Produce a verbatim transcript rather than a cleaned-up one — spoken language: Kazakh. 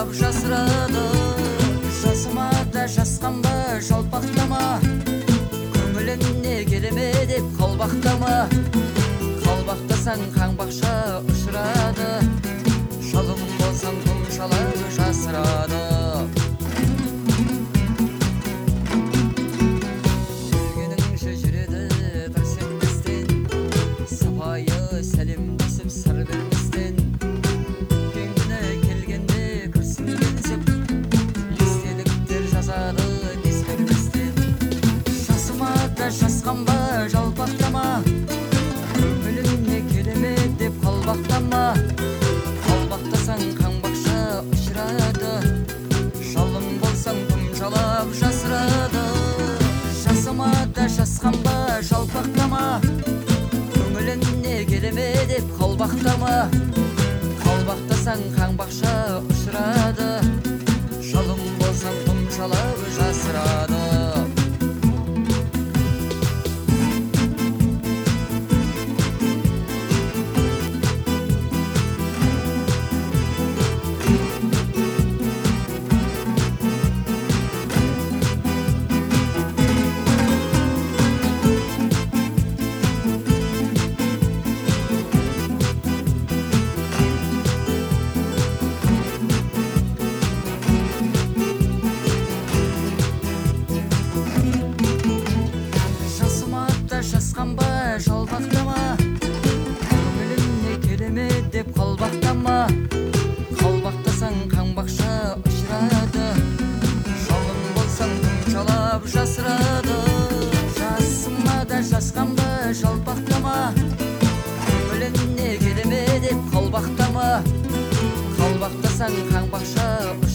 тұмшалап жасырады. Жасыма да жасқанба жалпақтама, көңіліне келеме деп қалбақтама. Қалбақтасаң қаңбақша ұшырады, шалым болсаң тұмшалап жасырады. Жүргеніңше жүреді бір сенбестен, сыпайы сәлемдесіп сыр берместен. Кеңдіне келгенде күрсінгенсеп, естеліктер жазады дес берместен. Жасыма да жасқанба жалпақтама, көңіліне келеме деп қалбақтама. Қалбақтасаң қаңбақша ұшырады, шалым болсаң тұмшалап жасырады. Жасыма да жасқанба жалпақтама, көңіліне келеме деп қалбақтама. Қалбақтасаң қаңбақша ұшырады, шалым болсаң тұмшалап жасырады. Жасқанба жалпақтама, көңіліне келеме деп қалбақтама. Қалбақтасаң қаңбақша ұшырады, шалым болсаң тұмшалап жасырады. Жасыма да жасқанба жалпақтама, көңіліне келеме деп қалбақтама. Қалбақтасаң қаңбақша